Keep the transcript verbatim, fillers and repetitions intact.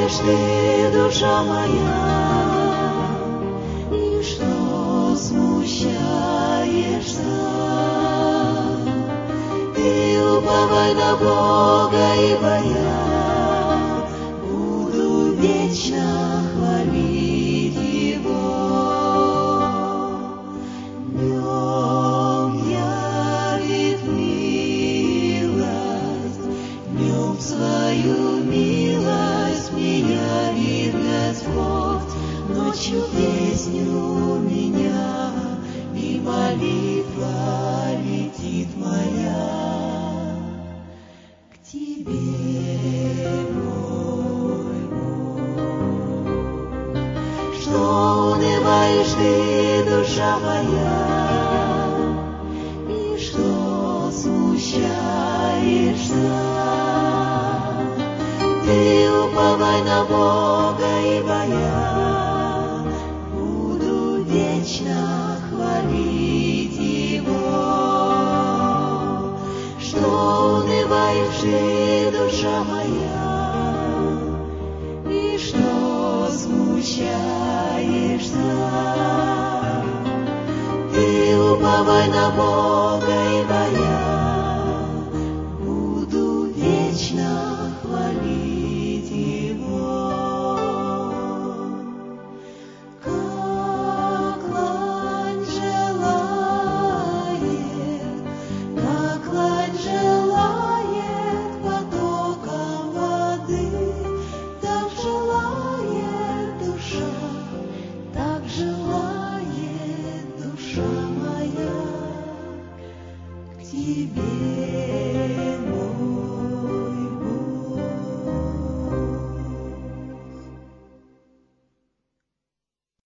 унываешь ты, душа моя, и что смущаешься? Ты уповай на Бога, ибо я буду вечно хвалить Его. Днем явит милость, днем свою милость мне явит Господь, ночью песню меня и молитва летит моя к Тебе, мой Бог. Что унываешь ты, душа моя, и что смущаешься? Ты уповай на Бога, ибо я буду вечно хвалить Его. Что унываешь ты, душа моя, и что смущаешься? Ты уповай на Бога, ибо